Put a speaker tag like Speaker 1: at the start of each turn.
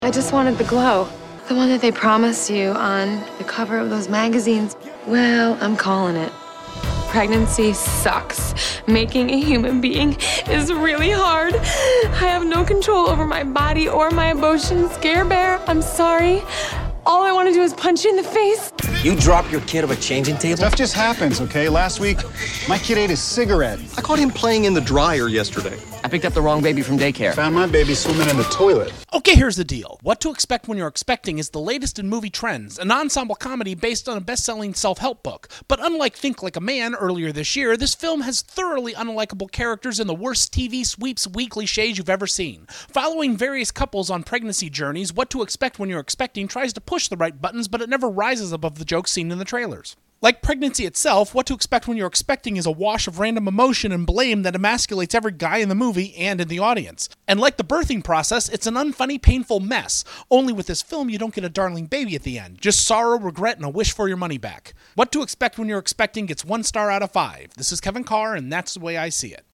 Speaker 1: I just wanted the glow. The one that they promised you on the cover of those magazines. Well, I'm calling it. Pregnancy sucks. Making a human being is really hard. I have no control over my body or my emotions. Scare Bear, I'm sorry. All I want to do is punch you in the face.
Speaker 2: You drop your kid on a changing table?
Speaker 3: Stuff just happens, okay? Last week, my kid ate a cigarette.
Speaker 4: I caught him playing in the dryer yesterday.
Speaker 2: I picked up the wrong baby from daycare.
Speaker 3: Found my baby swimming in the toilet.
Speaker 5: Okay, here's the deal. What to Expect When You're Expecting is the latest in movie trends, an ensemble comedy based on a best-selling self-help book. But unlike Think Like a Man earlier this year, this film has thoroughly unlikable characters and the worst TV sweeps weekly shades you've ever seen. Following various couples on pregnancy journeys, What to Expect When You're Expecting tries to push the right buttons, but it never rises above the jokes seen in the trailers. Like pregnancy itself, What to Expect When You're Expecting is a wash of random emotion and blame that emasculates every guy in the movie and in the audience. And like the birthing process, it's an unfunny, painful mess. Only with this film, you don't get a darling baby at the end. Just sorrow, regret, and a wish for your money back. What to Expect When You're Expecting gets 1 star out of 5. This is Kevin Carr, and that's the way I see it.